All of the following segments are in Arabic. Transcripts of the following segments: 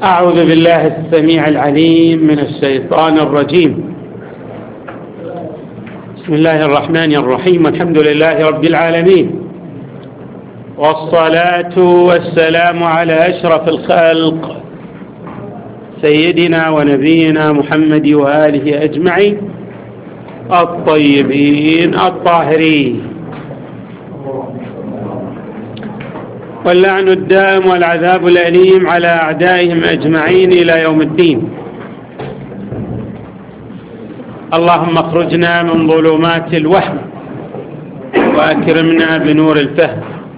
أعوذ بالله السميع العليم من الشيطان الرجيم. بسم الله الرحمن الرحيم، والحمد لله رب العالمين، والصلاة والسلام على أشرف الخلق سيدنا ونبينا محمد وآله أجمعين الطيبين الطاهرين، واللعن الدائم والعذاب الأليم على أعدائهم أجمعين إلى يوم الدين. اللهم اخرجنا من ظلمات الوهم وأكرمنا بنور الفهم.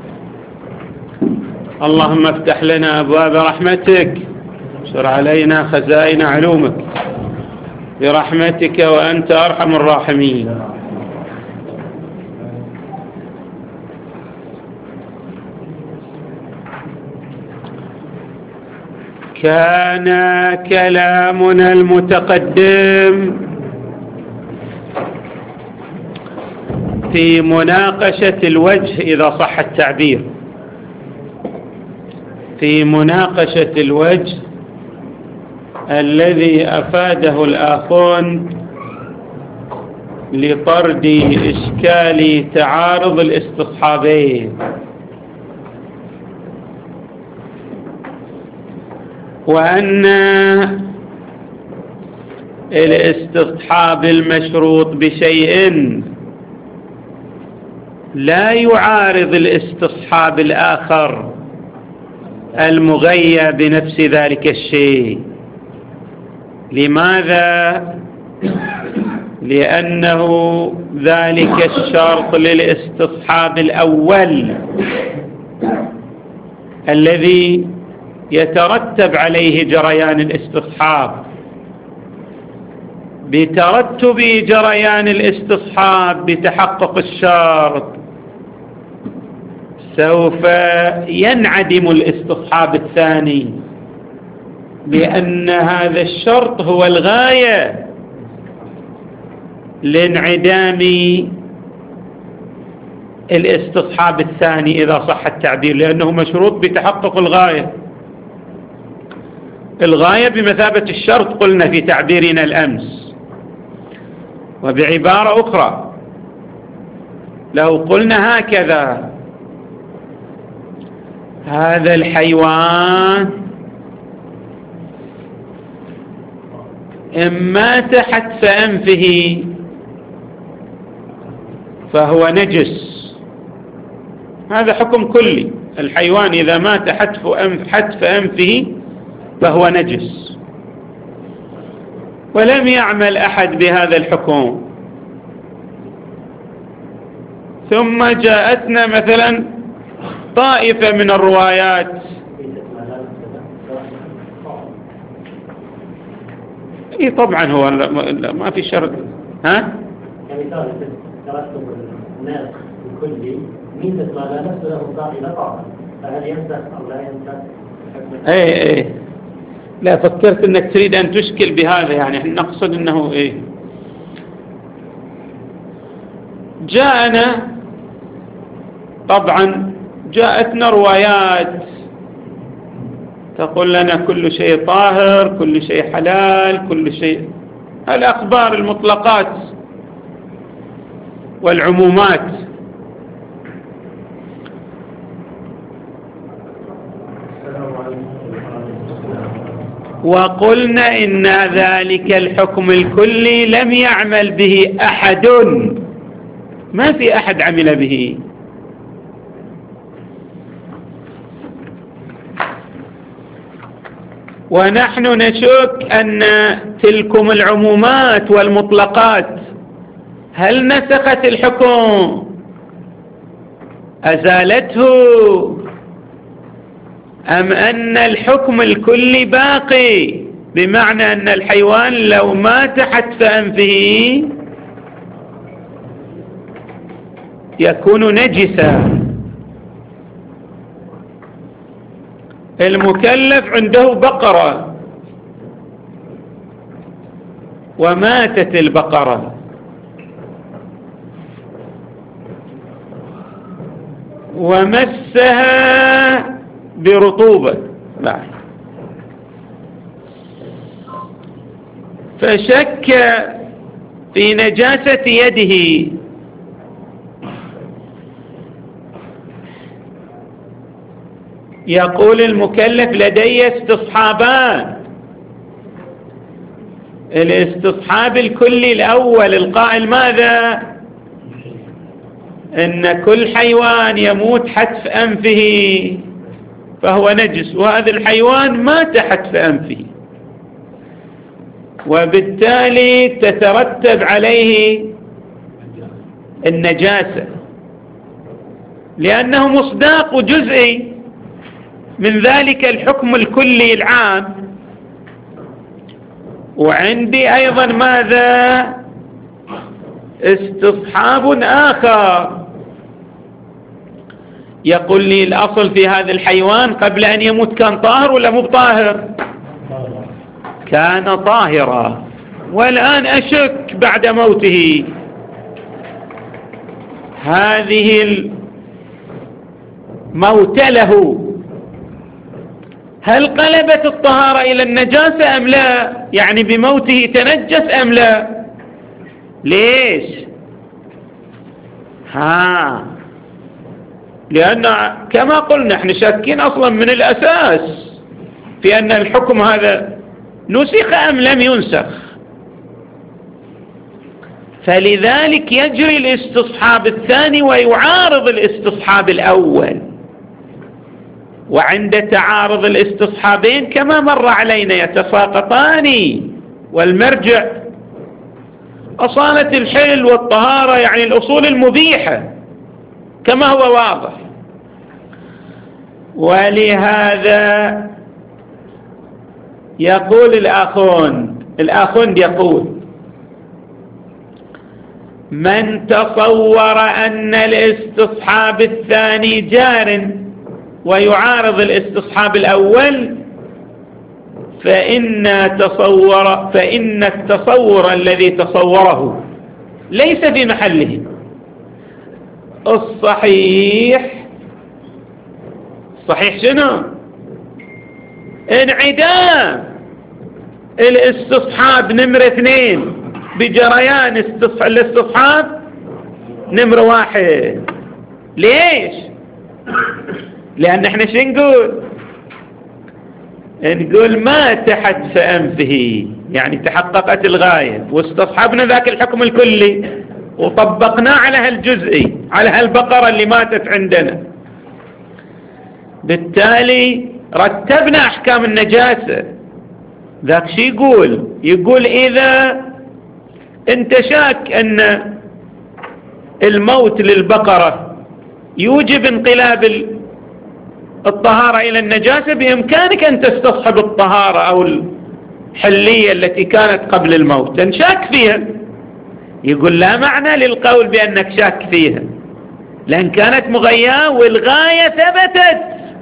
اللهم افتح لنا أبواب رحمتك، انشر علينا خزائن علومك برحمتك وأنت أرحم الراحمين. كان كلامنا المتقدم في مناقشة الوجه، إذا صح التعبير، في مناقشة الوجه الذي أفاده الآخون لطرد إشكال تعارض الاستصحابين، وأن الاستصحاب المشروط بشيء لا يعارض الاستصحاب الآخر المغيى بنفس ذلك الشيء. لماذا؟ لأنه ذلك الشرط للاستصحاب الأول الذي يترتب عليه جريان الاستصحاب. بترتب جريان الاستصحاب بتحقق الشرط سوف ينعدم الاستصحاب الثاني، لأن هذا الشرط هو الغاية لانعدام الاستصحاب الثاني، إذا صح التعبير، لأنه مشروط بتحقق الغاية. الغاية بمثابة الشرط قلنا في تعبيرنا الأمس. وبعبارة أخرى، لو قلنا هكذا: هذا الحيوان إن مات حتف أنفه فهو نجس. هذا حكم كلي، الحيوان إذا مات حتف أنفه فهو نجس، ولم يعمل أحد بهذا الحكم. ثم جاءتنا مثلا طائفة من الروايات طبعا هو ما في شرط. يعني ترتب الناس الكلي ميزة ما لا نفس له صاحب طبعا، فهل ينسخ أو لا ينسخ؟ ايه لا، فكرت انك تريد ان تشكل بهذا، يعني احنا نقصد انه جاءنا طبعا جاءتنا روايات تقول لنا كل شيء طاهر، كل شيء حلال، كل شيء، الأخبار المطلقات والعمومات. وقلنا إن ذلك الحكم الكلي لم يعمل به أحد، ما في أحد عمل به. ونحن نشك أن تلكم العمومات والمطلقات هل نسخت الحكم؟ أزالته؟ أم أن الحكم الكلي باقي، بمعنى أن الحيوان لو مات حتف أنفه يكون نجسا؟ المكلف عنده بقرة وماتت البقرة، ومسها برطوبة، فشك في نجاسة يده، يقول المكلف لدي استصحابان: الاستصحاب الكلي الأول القائل ماذا؟ إن كل حيوان يموت حتف أنفه فهو نجس، وهذا الحيوان مات حتف أنفه، وبالتالي تترتب عليه النجاسة لأنه مصداق جزئي من ذلك الحكم الكلي العام. وعندي أيضا ماذا؟ استصحاب آخر يقول لي الأصل في هذا الحيوان قبل أن يموت كان طاهر ولا مو طاهر؟ كان طاهرا، والآن أشك بعد موته هذه الموت له هل قلبت الطهارة إلى النجاسة أم لا؟ يعني بموته تنجس أم لا؟ ليش؟ لأن كما قلنا احنا شاكين أصلا من الأساس في أن الحكم هذا نسخ أم لم ينسخ، فلذلك يجري الاستصحاب الثاني ويعارض الاستصحاب الأول. وعند تعارض الاستصحابين كما مر علينا يتساقطان، والمرجع أصالة الحل والطهارة، يعني الأصول المبيحة كما هو واضح. ولهذا يقول الآخوند يقول: من تصور أن الاستصحاب الثاني جار ويعارض الاستصحاب الأول فإن التصور الذي تصوره ليس في محله. الصحيح شنو؟ انعدام الاستصحاب نمرة 2 بجريان الاستصحاب نمرة 1. ليش؟ لأن احنا شو نقول مات حتف أنفه، يعني تحققت الغاية واستصحبنا ذاك الحكم الكلي وطبقناه على هالجزئي، على هالبقرة اللي ماتت عندنا. بالتالي رتبنا أحكام النجاسة. ذاك شي يقول إذا انت شاك أن الموت للبقرة يوجب انقلاب الطهارة إلى النجاسة، بإمكانك أن تستصحب الطهارة أو الحلية التي كانت قبل الموت لأن شاك فيها. يقول لا معنى للقول بأنك شاك فيها، لأن كانت مغياة والغاية ثبتت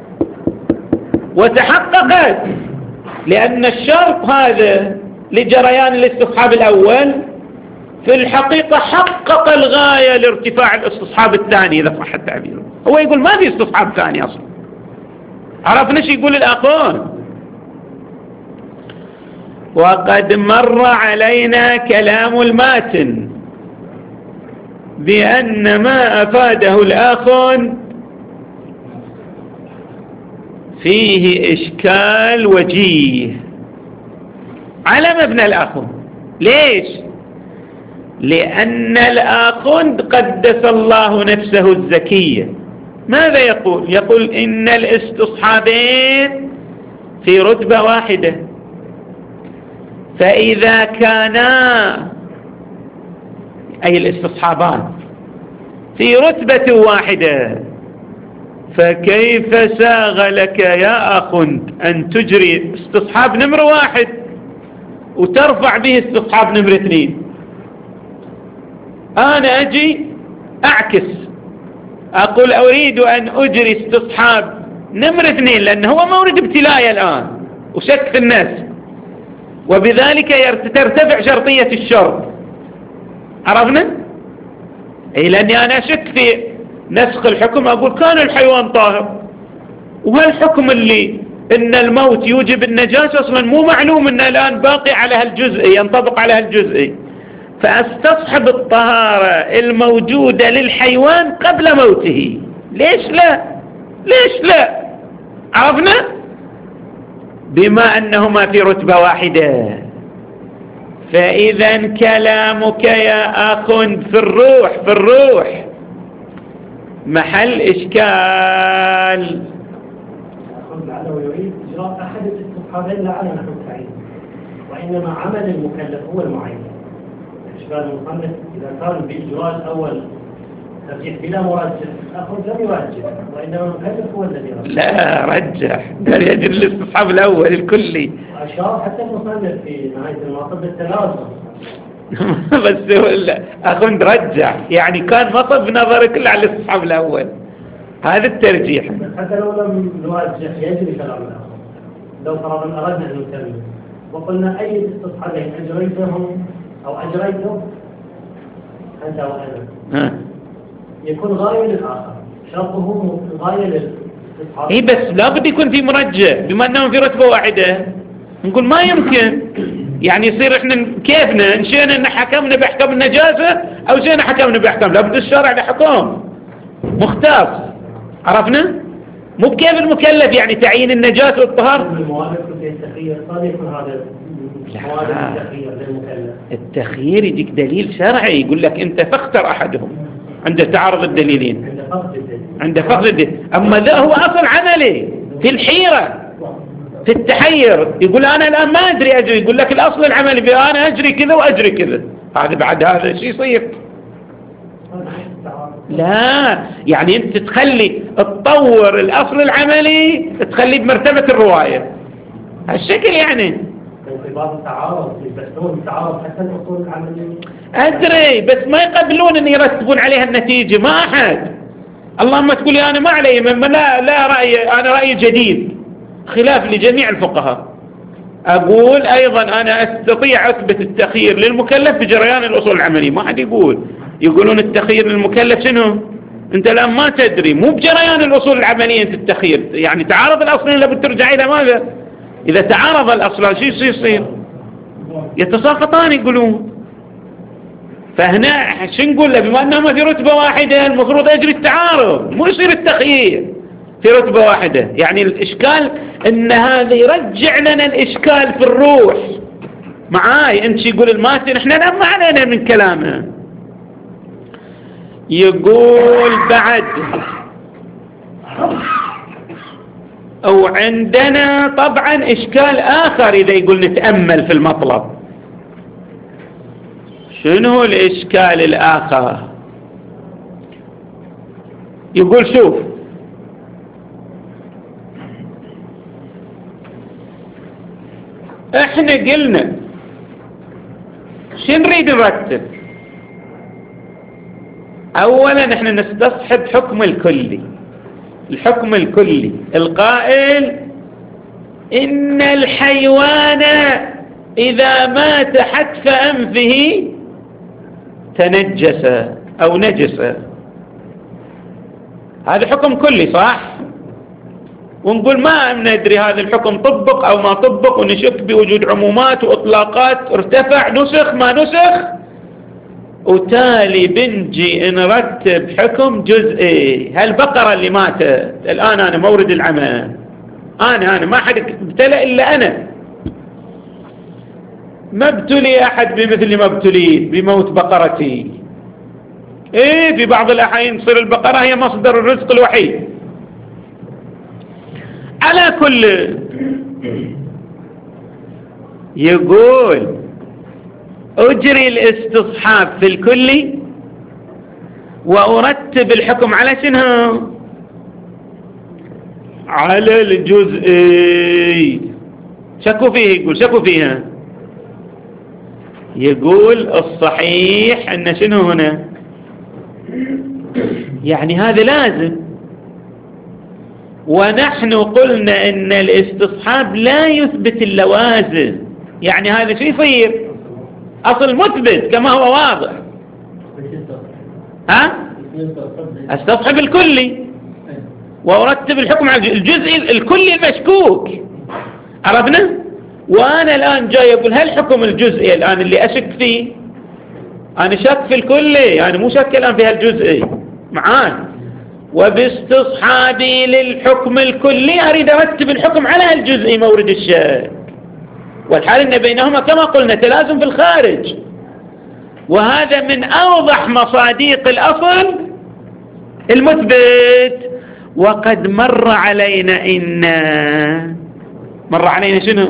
وتحققت، لأن الشرط هذا لجريان الاستصحاب الأول في الحقيقة حقق الغاية لارتفاع الاستصحاب الثاني إذا صح التعبير. هو يقول ما في استصحاب ثاني أصلا. عرفنا شو يقول الآخرون. وقد مر علينا كلام الماتن بأن ما أفاده الآخرون فيه إشكال وجيه على مبنى الآخرون. ليش؟ لأن الآخرون قدس الله نفسه الزكية ماذا يقول؟ يقول إن الاستصحابين في رتبة واحدة، فإذا كانا أي الاستصحابان في رتبة واحدة فكيف ساغ لك يا أخند أن تجري استصحاب نمرة 1 وترفع به استصحاب نمرة 2؟ أنا أجي أعكس أقول أريد أن أجري استصحاب نمرة 2 لأنه هو مورد ابتلاء الآن وشك في الناس، وبذلك ترتفع شرطية الشرط. عرفنا؟ أي لأني أنا أشك في نسخ الحكم، أقول كان الحيوان طاهر وهالحكم اللي إن الموت يوجب النجاسة أصلا مو معلوم إنه الآن باقي على هالجزء، ينطبق على هالجزء، فأستصحب الطهارة الموجودة للحيوان قبل موته. ليش لا؟ ليش لا؟ عرفنا؟ بما أنهما في رتبة واحدة. فإذا كلامك يا أخ في الروح محل إشكال. لعله يريد إجراء أحد الاستصحابين لا على نحو التعيين، وإنما عمل المكلف هو المعين. إشكال المصنف إذا كان بإجراء الأول ترجيح بلا مرجح، الآخر لم يرجح، وإنما المكلف هو الذي رجح. لا رجح، قال يجري الاستصحاب الأول الكلي. وأشار حتى المصنف في نهاية المطلب بالتلازم. بس هو أخوان رجح، يعني كان مطب نظرك كله على الاستصحاب الأول، هذا الترجيح. حتى لو لم نرجح يجري كلام الآخر. لو فرضنا أردنا أن نكمل وقلنا أي استصحابين أجريتهم أو أجريتهم أنت وأنا يكون غاية للآخر، شرطه غاية للاستصحاب. إيه بس لابد يكون في مرجح، بما أنهم في رتبة واحدة نقول ما يمكن، يعني يصير إحنا كيفنا نشينا إن حكمنا بأحكام النجاسة أو شينا حكمنا بأحكام، لابد الشرع لحكم مختص. عرفنا؟ مو بكيف المكلف يعني تعيين النجاسة والطهارة. الموالف في التخيير قد يكون هذا التخيير للمكلف. التخيير يجيك دليل شرعي يقول لك أنت فاختر أحدهم عند تعارض الدليلين، عند فقد الدليل. أما ذا هو أصل عملي في الحيرة في التحير، يقول أنا الآن ما أدري أجري، يقول لك الأصل العملي في أنا أجري كذا وأجري كذا، هذا بعد هذا شيء يصير. لا يعني أنت تخلي تطور الأصل العملي تخليه بمرتبة الرواية هالشكل. يعني في بعض التعارض يبحثون التعارض حتى الأصول العملية. أدري بس ما يقبلون أن يرتبون عليها النتيجة، ما أحد. اللهم تقول أنا ما علي لا رأي، أنا رأي جديد خلاف لجميع الفقهاء. أقول أيضا أنا أستطيع أثبت التخيير للمكلف بجريان الأصول العملية، ما حد يقولون التخيير للمكلف شنو؟ أنت الآن ما تدري، مو بجريان الأصول العملية أنت التخيير، يعني تعارض الأصلين لابد ترجع إلى ماذا؟ إذا تعارض الأصلان شو يصير؟ يتساقطان يقولون. فهنا شو نقول له؟ بما أنهما في رتبة واحدة المفروض يجري التعارض، مو يصير التخيير في رتبة واحدة. يعني الإشكال إن هذا يرجع لنا الإشكال في الروح. معاي أنت يقول الماتن إحنا لا ما علينا من كلامه. يقول بعد أو عندنا طبعا إشكال آخر إذا يقول نتأمل في المطلب. شنو الإشكال الآخر؟ يقول شوف احنا قلنا شو نريد نرتب؟ اولا احنا نستصحب حكم الكلي، الحكم الكلي القائل ان الحيوان اذا مات حتف انفه تنجس او نجس، هذا حكم كلي صح؟ ونقول ما ندري هذا الحكم طبق أو ما طبق، ونشك بوجود عمومات وإطلاقات، ارتفع نسخ ما نسخ، وتالي بنجي نرتب حكم جزئي. هالبقرة اللي ماتت الآن أنا مورد العمى، أنا ما حد ابتلى إلا أنا، ما ابتلي أحد بمثل ما ابتليت بموت بقرتي. إيه في بعض الأحيان تصير البقرة هي مصدر الرزق الوحيد. على كل يقول أجري الاستصحاب في الكل وأرتب الحكم على شنو؟ على الجزئي. شكوا فيه، يقول شكوا فيها. يقول الصحيح أن شنو هنا؟ يعني هذا لازم، ونحن قلنا ان الاستصحاب لا يثبت اللوازم. يعني هذا شو يصير؟ اصل مثبت كما هو واضح. استصحب الكلي وأرتب الحكم على الجزء الكلي المشكوك. عرفنا؟ وأنا الآن جاي أقول هل حكم الجزئي الآن اللي أشك فيه، أنا شك في الكلي، أنا مو شك الآن في هالجزئي معان، وباستصحابي للحكم الكلي أريد أرتب الحكم على هالجزئي مورد الشك، والحال أن بينهما كما قلنا تلازم في الخارج، وهذا من أوضح مصادق الأصل المثبت. وقد مر علينا شنو؟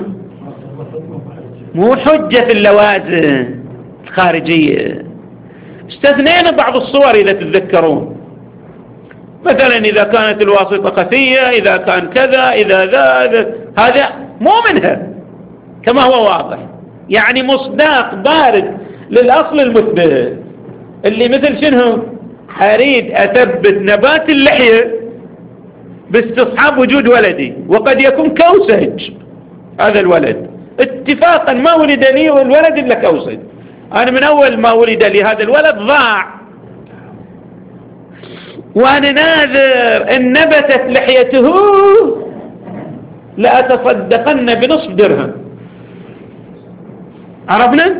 مو حجة في اللوازم الخارجية، استثنينا بعض الصور إذا تتذكرون، مثلا إذا كانت الواسطة خفية، إذا كان كذا، إذا ذا، هذا مو منها كما هو واضح، يعني مصداق بارد للأصل المثبت، اللي مثل شنو؟ أريد أثبت نبات اللحية باستصحاب وجود ولدي، وقد يكون كوسج هذا الولد، اتفاقا ما ولد لي الولد إلا كوسج، أنا من أول ما ولد لي هذا الولد ضاع، وأنا ناذر إن نبتت لحيته لأتصدقن بنصف درهم. عرفنا؟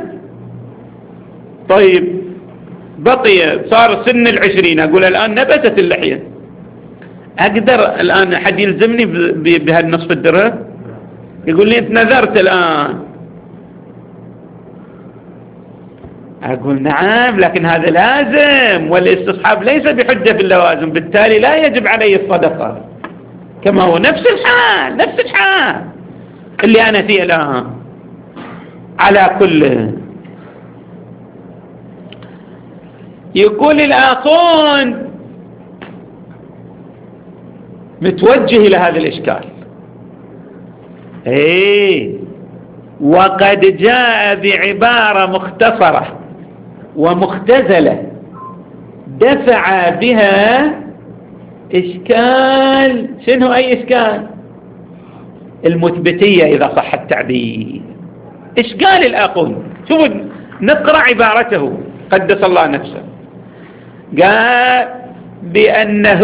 طيب بقي صار سن 20، أقول الآن نبتت اللحية، أقدر الآن حد يلزمني بهالنصف الدرهم؟ يقول لي أنت نذرت الآن، أقول نعم، لكن هذا لازم، والاستصحاب ليس بحجة في اللوازم، بالتالي لا يجب عليه الصدقة، كما هو نفس الحال اللي أنا فيه الآن. على كل، يقول الآخون متوجه إلى هذا الإشكال، وقد جاء بعبارة مختصرة ومختزلة دفع بها إشكال، شنو أي إشكال؟ المثبتية إذا صح التعبير، إشكال الآخون. شوفوا نقرأ عبارته قدس الله نفسه، قال بأنه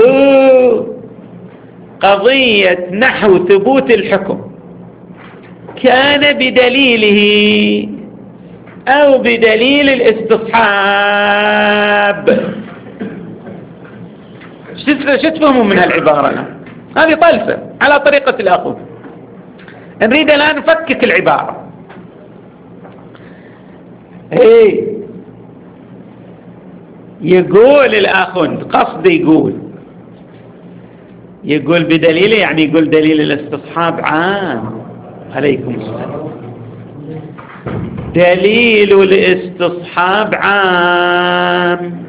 قضية نحو ثبوت الحكم كان بدليله أو بدليل الاستصحاب. شو تفهموا من هالعبارة؟ هذه طلسة على طريقة الأخذ. نريد الآن نفكك العبارة. يقول الأخون قصد يقول بدليله، يعني يقول دليل الاستصحاب عام. عليكم السلام. دليل الاستصحاب عام،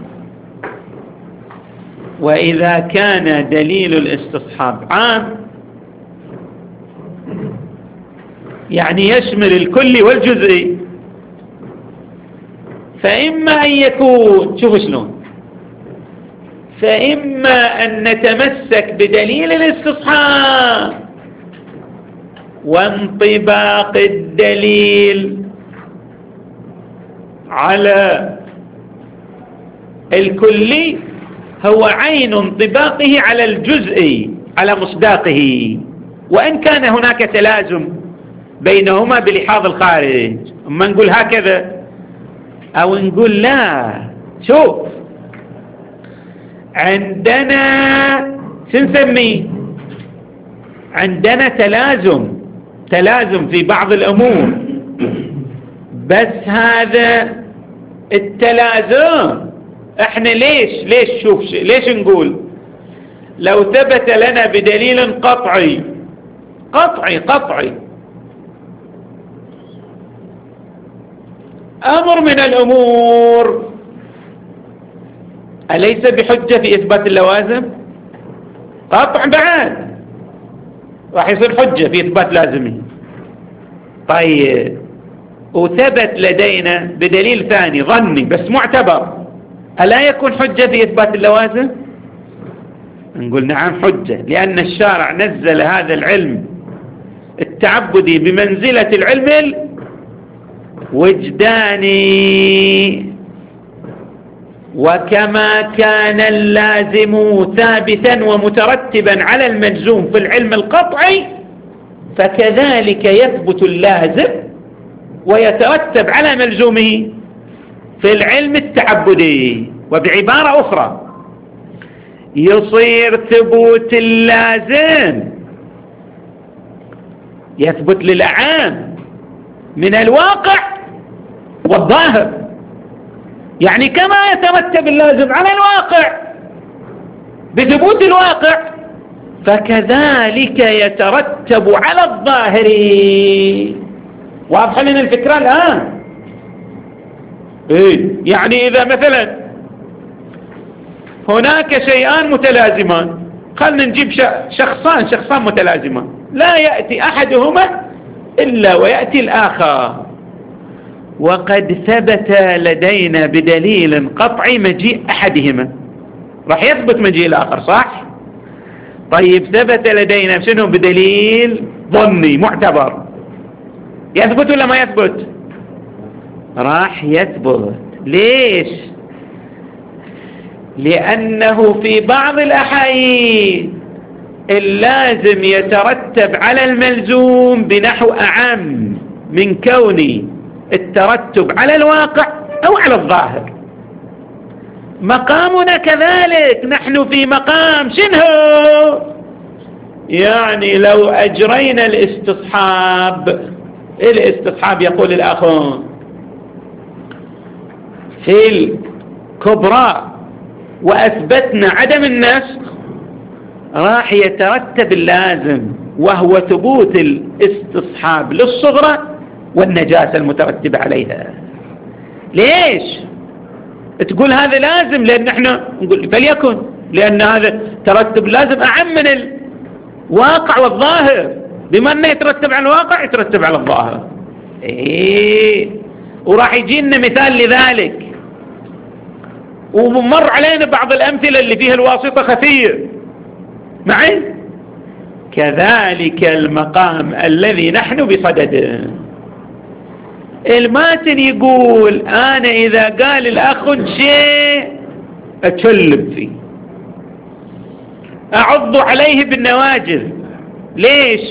وإذا كان دليل الاستصحاب عام يعني يشمل الكل والجزئي، فإما أن يكون، شوفوا شلون، فإما أن نتمسك بدليل الاستصحاب وانطباق الدليل على الكلي هو عين انطباقه على الجزئي على مصداقه، وإن كان هناك تلازم بينهما بلحاظ الخارج. أما نقول هكذا أو نقول لا، شوف عندنا سنسميه، عندنا تلازم في بعض الأمور، بس هذا التلازم احنا ليش شوف ليش نقول لو ثبت لنا بدليل قطعي أمر من الأمور، أليس بحجة في إثبات اللوازم؟ قطع بعد راح يصير حجة في إثبات لازمه. طيب وثبت لدينا بدليل ثاني ظني بس معتبر، ألا يكون حجة في إثبات اللوازم؟ نقول نعم حجة، لأن الشارع نزل هذا العلم التعبدي بمنزلة العلم الوجداني. وكما كان اللازم ثابتا ومترتبا على المجزوم في العلم القطعي، فكذلك يثبت اللازم ويترتب على ملزومه في العلم التعبدي. وبعبارة أخرى، يصير ثبوت اللازم يثبت للأعام من الواقع والظاهر، يعني كما يترتب اللازم على الواقع بثبوت الواقع، فكذلك يترتب على الظاهر. واضح لنا الفكرة الآن؟ يعني إذا مثلا هناك شيئان متلازمان، خلنا نجيب شخصان متلازمان، لا يأتي أحدهما إلا ويأتي الآخر، وقد ثبت لدينا بدليل قطعي مجيء أحدهما، راح يثبت مجيء الآخر، صح؟ طيب ثبت لدينا شنو بدليل ظني معتبر، يثبت ولا ما يثبت؟ راح يثبت. ليش؟ لأنه في بعض الأحايين اللازم يترتب على الملزوم بنحو أعم من كون الترتب على الواقع أو على الظاهر. مقامنا كذلك، نحن في مقام شنو؟ يعني لو أجرينا الاستصحاب يقول الآخرون في الكبرى وأثبتنا عدم النسخ، راح يترتب اللازم وهو ثبوت الاستصحاب للصغرى والنجاسة المترتبة عليها. ليش تقول هذا لازم؟ لأن احنا نقول فليكن، لأن هذا ترتب لازم أعم من الواقع والظاهر، بما أنه يترتب على الواقع يترتب على الظاهر. وراح يجينا مثال لذلك، ومر علينا بعض الأمثلة اللي فيها الواسطة خفية معي. كذلك المقام الذي نحن بصدده. الماتن يقول أنا إذا قال الأخ شيء أتشلب فيه، أعض عليه بالنواجذ. ليش؟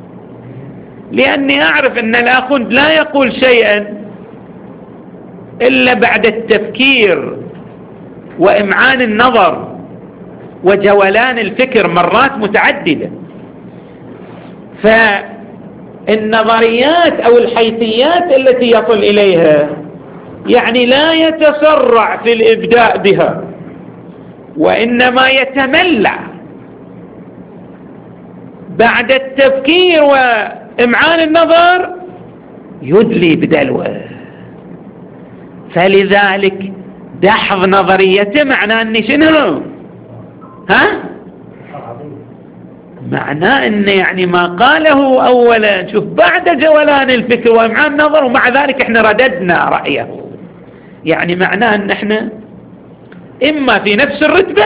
لأني أعرف أن الأخ لا يقول شيئا إلا بعد التفكير وإمعان النظر وجولان الفكر مرات متعددة. فالنظريات أو الحيثيات التي يصل إليها يعني لا يتسرع في الإبداء بها، وإنما يتملع بعد التفكير وإمعان النظر يدلي بدلوه. فلذلك دحض نظريته معناه أني شنو؟ معناه أن يعني ما قاله أولا شوف بعد جولان الفكر وإمعان النظر، ومع ذلك احنا رددنا رأيه، يعني معناه أن احنا إما في نفس الرتبة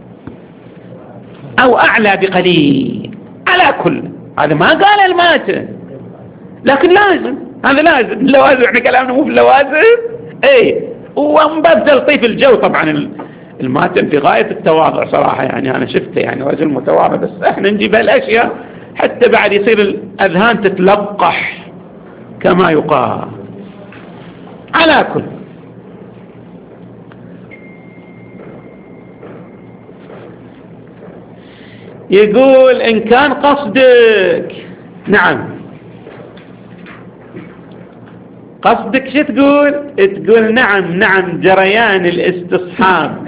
أو أعلى بقليل. على كل هذا ما قال الماتن، لكن لازم، هذا لازم اللوازم، احنا كلامنا مو في اللوازم. ومن باب تلطيف الجو طبعا الماتن في غاية التواضع صراحة، يعني أنا شفته يعني رجل متواضع، بس احنا نجيب هالأشياء حتى بعد يصير الأذهان تتلقح كما يقال. على كل يقول إن كان قصدك، نعم قصدك شو تقول؟ تقول نعم جريان الاستصحاب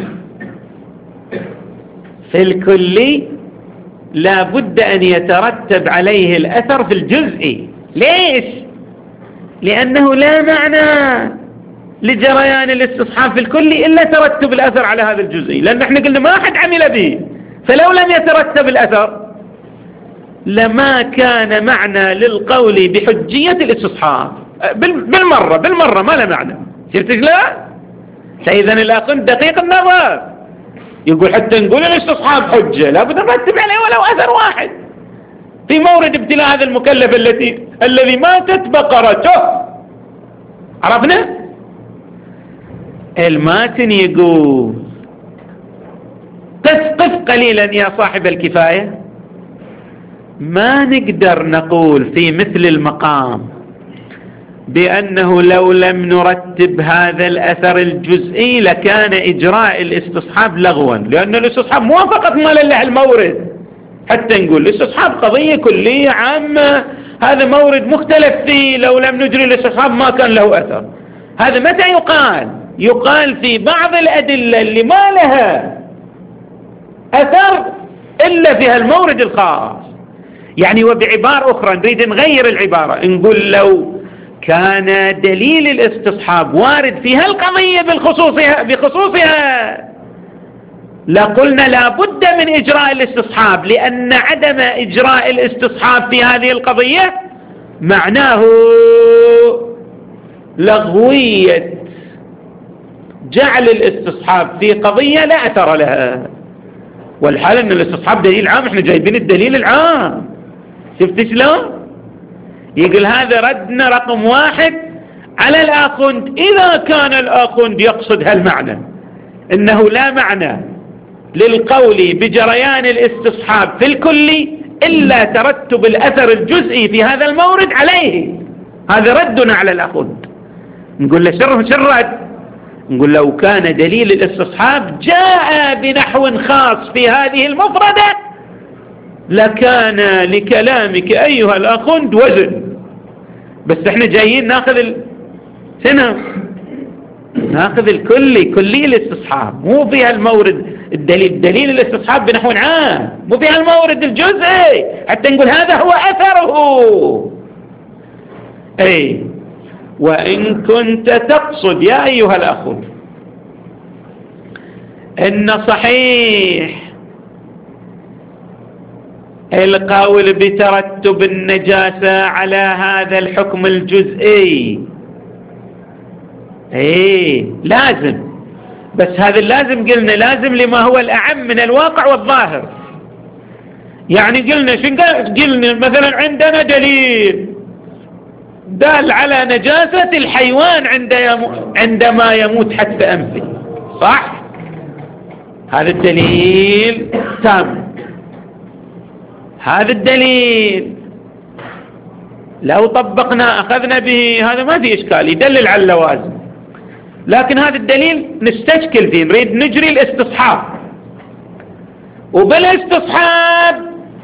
في الكلي لا بد أن يترتب عليه الأثر في الجزئي. ليش؟ لأنه لا معنى لجريان الاستصحاب في الكلي إلا ترتب الأثر على هذا الجزئي، لأن احنا قلنا ما أحد عمل به، فلو لم يترتب الأثر لما كان معنى للقول بحجية الاستصحاب بالمرة ما له معنى. شفت لا؟ فإذا الأخن دقيق النظر يقول حتى نقول الاستصحاب حجة لابد نرتب عليه ولو أثر واحد في مورد ابتلاء هذا المكلف الذي ماتت بقرته. عرفنا؟ الماتن يقول قف قليلا يا صاحب الكفاية. ما نقدر نقول في مثل المقام بأنه لو لم نرتب هذا الأثر الجزئي لكان إجراء الاستصحاب لغوا، لأن الاستصحاب موافقة ما لله المورد. حتى نقول الاستصحاب قضية كلية عامة، هذا مورد مختلف فيه، لو لم نجري الاستصحاب ما كان له أثر. هذا متى يقال في بعض الأدلة اللي ما لها أثر إلا فيها المورد الخاص. يعني وبعبارة أخرى نريد نغير العبارة، نقول لو كان دليل الاستصحاب وارد في هالقضية بخصوصها لقلنا لا بد من إجراء الاستصحاب، لأن عدم إجراء الاستصحاب في هذه القضية معناه لغوية جعل الاستصحاب في قضية لا أثر لها. والحال أن الاستصحاب دليل عام، احنا جايبين الدليل العام. شفت شلون؟ يقول هذا ردنا رقم 1 على الآخوند، إذا كان الآخوند يقصد هالمعنى إنه لا معنى للقول بجريان الاستصحاب في الكلي إلا ترتب الأثر الجزئي في هذا المورد عليه، هذا ردنا على الآخوند. نقول له شرد، نقول لو كان دليل الاستصحاب جاء بنحو خاص في هذه المفردة لكان لكلامك أيها الأخوند وزن. بس احنا جايين ناخذ كلي الاستصحاب، مو فيها المورد دليل الاستصحاب بنحو عام، مو فيها المورد الجزئي حتى نقول هذا هو أثره. أي وإن كنت تقصد يا أيها الأخ إن صحيح القول بترتب النجاسة على هذا الحكم الجزئي لازم، بس هذا اللازم قلنا لازم لما هو الأعم من الواقع والظاهر. يعني قلنا مثلا عندنا دليل دال على نجاسة الحيوان عندما يموت حتف أنفه، صح؟ هذا الدليل تام، هذا الدليل لو طبقنا أخذنا به هذا ما في إشكال، يدلل على اللوازم. لكن هذا الدليل نستشكل فيه، نريد نجري الاستصحاب، وبالاستصحاب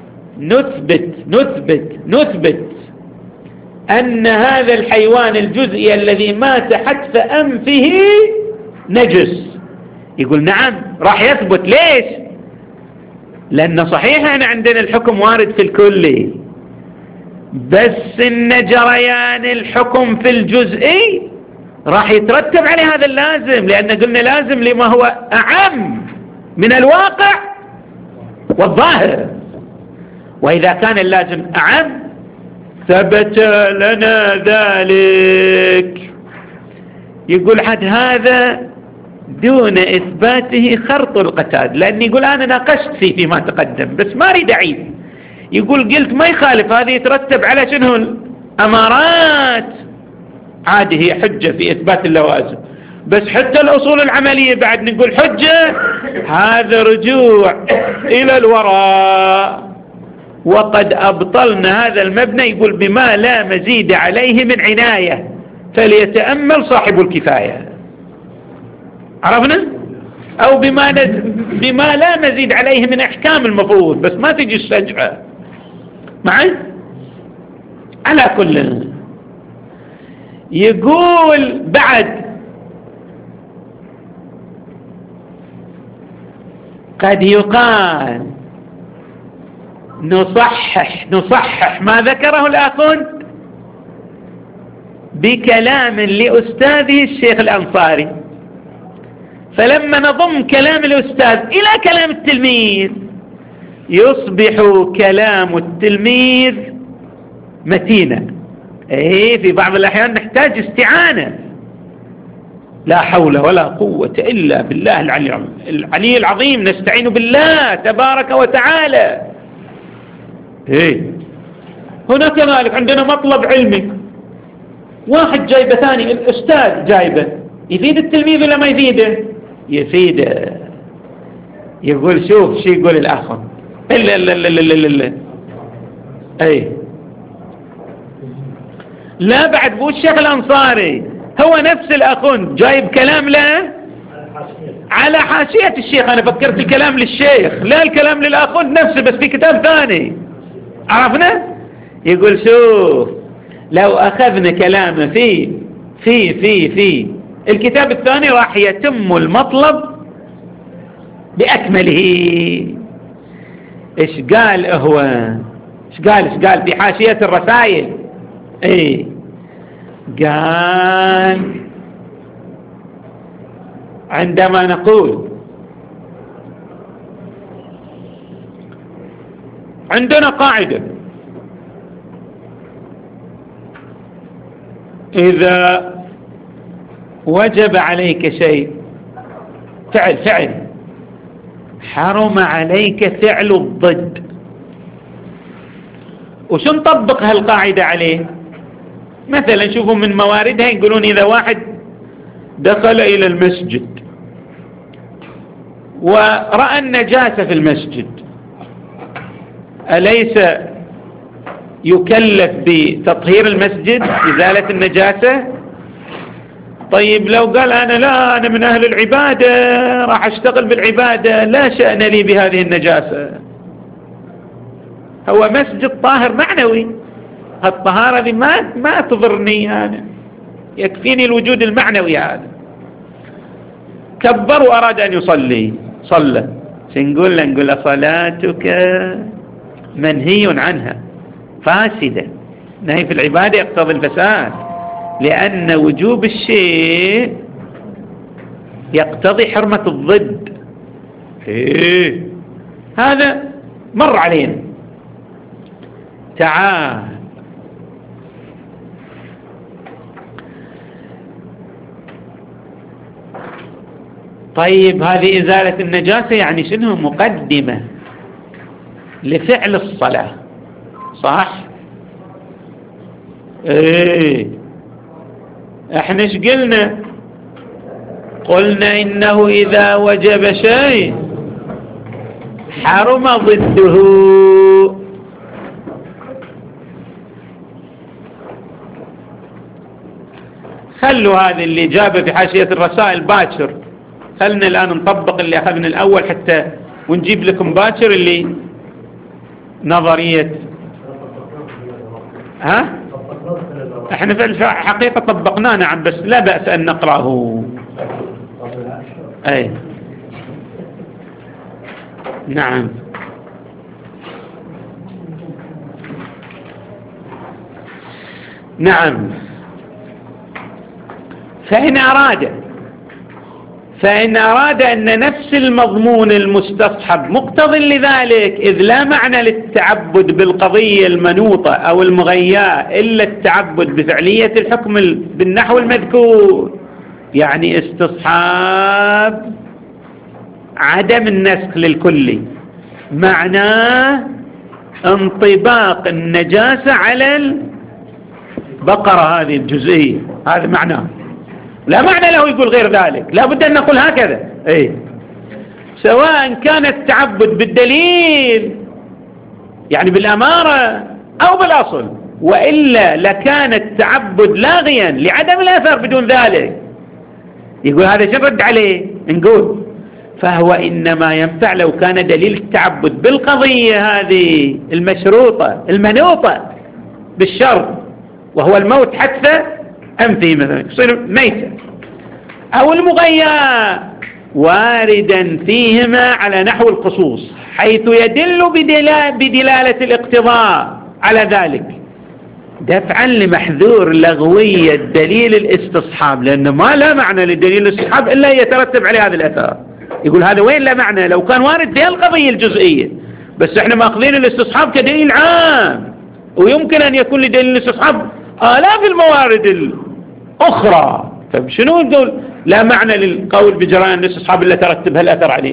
نثبت أن هذا الحيوان الجزئي الذي مات حتف أنفه نجس. يقول نعم راح يثبت. ليش؟ لأن صحيح أن عندنا الحكم وارد في الكلي، بس إن جريان الحكم في الجزئي راح يترتب عليه هذا اللازم، لأن قلنا لازم لما هو أعم من الواقع والظاهر. وإذا كان اللازم أعم ثبت لنا ذلك. يقول حد هذا دون إثباته خرط القتاد، لأن يقول أنا ناقشت فيما تقدم بس ما أريد أعيد. يقول قلت ما يخالف، هذه يترتب على شنو الأمارات، عادي هي حجة في إثبات اللوازم، بس حتى الأصول العملية بعد نقول حجة. هذا رجوع إلى الوراء، وقد أبطلنا هذا المبنى. يقول بما لا مزيد عليه من عناية فليتأمل صاحب الكفاية. عرفنا؟ أو بما لا مزيد عليه من أحكام المفروض، بس ما تجي السجعة معي. على كل يقول بعد قد يقال نصحح ما ذكره الآخوند بكلام لأستاذه الشيخ الأنصاري، فلما نضم كلام الأستاذ إلى كلام التلميذ يصبح كلام التلميذ متينا. في بعض الأحيان نحتاج استعانة. لا حول ولا قوة إلا بالله العلي العظيم، نستعين بالله تبارك وتعالى. هنا كذلك عندنا مطلب علمي، واحد جايبه ثاني الأستاذ جايبه، يفيد التلميذ ولا ما يفيده؟ يفيده. يقول شوف شو يقول الأخ، إلا إلا إلا إلا إلا إلا. أي لا بعد مو الشيخ الأنصاري، هو نفس الأخوند جايب كلام له على حاشية الشيخ. أنا فكرت الكلام للشيخ، لا الكلام للأخوند نفسه بس في كتاب ثاني. عرفنا؟ يقول شوف لو أخذنا كلامه في الكتاب الثاني راح يتم المطلب بأكمله. إيش قال هو؟ إيش قال في حاشية الرسائل؟ إيه قال عندما نقول عندنا قاعدة إذا وجب عليك شيء فعل حرم عليك فعل الضد. وشو نطبق هالقاعدة عليه؟ مثلا شوفوا من مواردها يقولون إذا واحد دخل إلى المسجد ورأى النجاسة في المسجد أليس يكلف بتطهير المسجد إزالة النجاسة؟ طيب لو قال أنا من أهل العبادة راح أشتغل بالعبادة لا شأن لي بهذه النجاسة، هو مسجد طاهر معنوي، الطهارة دي ما تضرني، أنا يكفيني الوجود المعنوي هذا. كبر وأراد أن يصلي صلى، سنقول له نقول له صلاتك منهي عنها فاسدة. نهي في العبادة يقتضي الفساد، لأن وجوب الشيء يقتضي حرمة الضد. هذا مر علينا. تعال طيب هذه إزالة النجاسة يعني شنو؟ مقدمة لفعل الصلاة، صح؟ احنا ايش قلنا إنه إذا وجب شيء حرم ضده. خلوا هذه اللي جابه في حاشية الرسائل باكر، خلنا الآن نطبق اللي أخذنا الأول حتى ونجيب لكم باكر اللي نظرية. احنا في الحقيقة طبقناه نعم، بس لا بأس أن نقرأه. أي نعم. نعم. فإن أراد أن نفس المضمون المستصحب مقتضي لذلك، إذ لا معنى للتعبد بالقضية المنوطة أو المغياء إلا التعبد بفعلية الحكم بالنحو المذكور، يعني استصحاب عدم النسخ للكلي، معناه انطباق النجاسة على البقرة هذه الجزئية، هذا معناه، لا معنى له يقول غير ذلك، لا بد أن نقول هكذا. سواء كان التعبد بالدليل يعني بالأمارة أو بالأصل، وإلا لكان التعبد لاغيا لعدم الأثر بدون ذلك. يقول هذا شو رد عليه؟ نقول فهو إنما ينفع لو كان دليل التعبد بالقضية هذه المشروطة المنوطة بالشرط، وهو الموت حتى أنفه مثلا يصير ميتة، أو المغيى واردا فيهما على نحو الخصوص حيث يدل بدلالة الاقتضاء على ذلك دفعا لمحذور لغوية دليل الاستصحاب، لأنه ما لا معنى لدليل الاستصحاب إلا يترتب عليه هذا الأثر. يقول هذا وين لا معنى؟ لو كان وارد في القضية الجزئية، بس احنا ماخذين الاستصحاب كدليل عام، ويمكن أن يكون لدليل الاستصحاب آلاف الموارد الأخرى، فشنو نقول لا معنى للقول بجريان الاستصحاب إلا ترتب هالأثر عليه.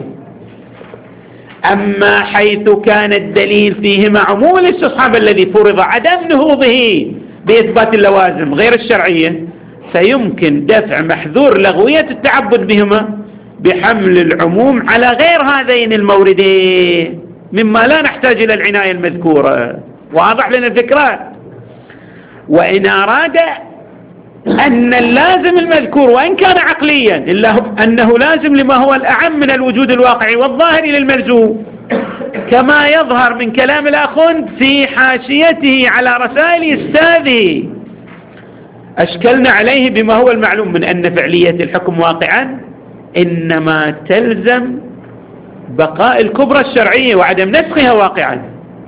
أما حيث كان الدليل فيهما عموم الاستصحاب الذي فرض عدم نهوضه بإثبات اللوازم غير الشرعية، فيمكن دفع محذور لغوية التعبد بهما بحمل العموم على غير هذين الموردين مما لا نحتاج إلى العناية المذكورة. واضح لنا الفكرة؟ وإن أراد أن اللازم المذكور وإن كان عقليا إلا أنه لازم لما هو الأعم من الوجود الواقعي والظاهر للملزوم، كما يظهر من كلام الأخوند في حاشيته على رسائل أستاذه، أشكلنا عليه بما هو المعلوم من أن فعلية الحكم واقعا إنما تلزم بقاء الكبرى الشرعية وعدم نسخها واقعا،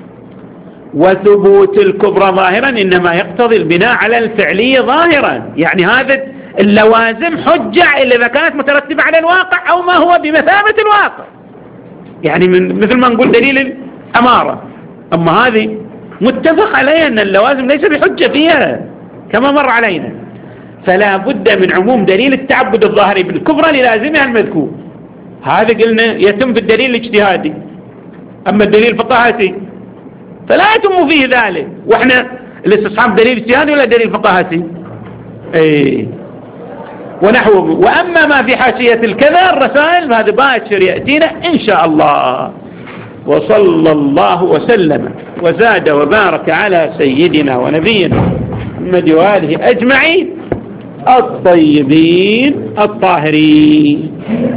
وثبوت الكبرى ظاهرا إنما يقتضي البناء على الفعلية ظاهرا. يعني هذا اللوازم حجة إلا إذا كانت مترتبة على الواقع أو ما هو بمثابة الواقع، يعني مثل ما نقول دليل الأمارة. أما هذه متفق عليها أن اللوازم ليس بحجة فيها كما مر علينا، فلا بد من عموم دليل التعبد الظاهري بالكبرى للازمها المذكور. هذا قلنا يتم في الدليل الاجتهادي، أما الدليل الفقاهاتي فلا يتم فيه ذلك. وإحنا الاستصحاب دليل اجتهادي ولا دليل فقاهاتي؟ ونحوه. وأما ما في حاشية الكذا الرسائل هذا باكر يأتينا إن شاء الله. وصلى الله وسلم وزاد وبارك على سيدنا ونبينا محمد وآله أجمعين الطيبين الطاهرين.